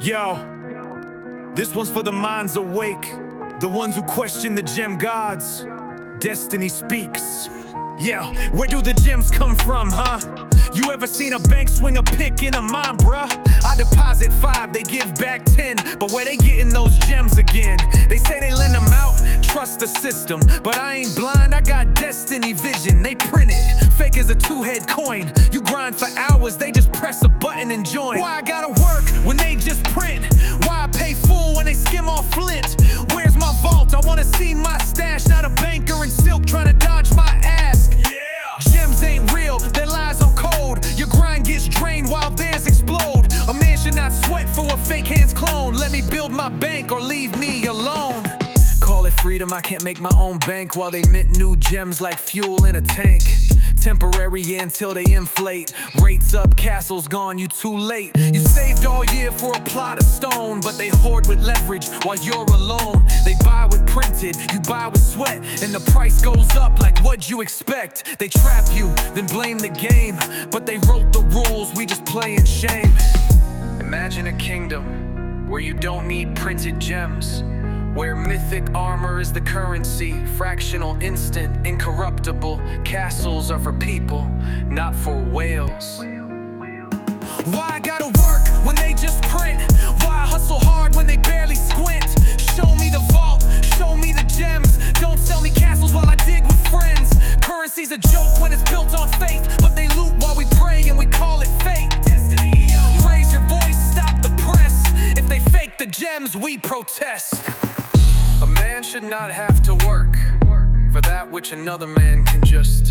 Yo, this one's for the minds awake, the ones who question the gem gods. Destiny speaks. Yeah, where do the gems come from, huh? You ever seen a bank swing a pick in a mine, bruh? I deposit 5, they give back 10, but where they getting those gems again? They say they lend them out, trust the system, but I ain't blind, I got destiny vision. They print it, fake as a 2-head coin. You grind for hours, they just press a button and join. Why I gotta work when they just print? Why I pay full when they skim off flint? Where's my vault? I wanna see my stash, not a banker in silk trying to dodge my ask. Gems ain't real, their lies on code. Your grind gets drained while theirs explode. A man should not sweat for a fake hand's clone. Let me build my bank or leave me alone. Call it freedom, I can't make my own bank while they mint new gems like fuel in a tank. Temporary, yeah, until they inflate. Rates up, castles gone, you too late. You saved all year for a plot of stone, but they hoard with leverage while you're alone. They buy with printed, you buy with sweat, and the price goes up like what'd you expect? They trap you, then blame the game, but they wrote the rules, we just play in shame. Imagine a kingdom where you don't need printed gems, where mythic armor is the currency, fractional, instant, incorruptible. Castles are for people, not for whales. Why I gotta work when they just print? Why I hustle hard when they barely squint? Show me the vault, show me the gems. Don't sell me castles while I dig with friends. Currency's a joke when it's built on faith, but they loot while we pray and we call it fate. Raise your voice, stop the press. If they fake the gems, we protest. A man should not have to work for that which another man can just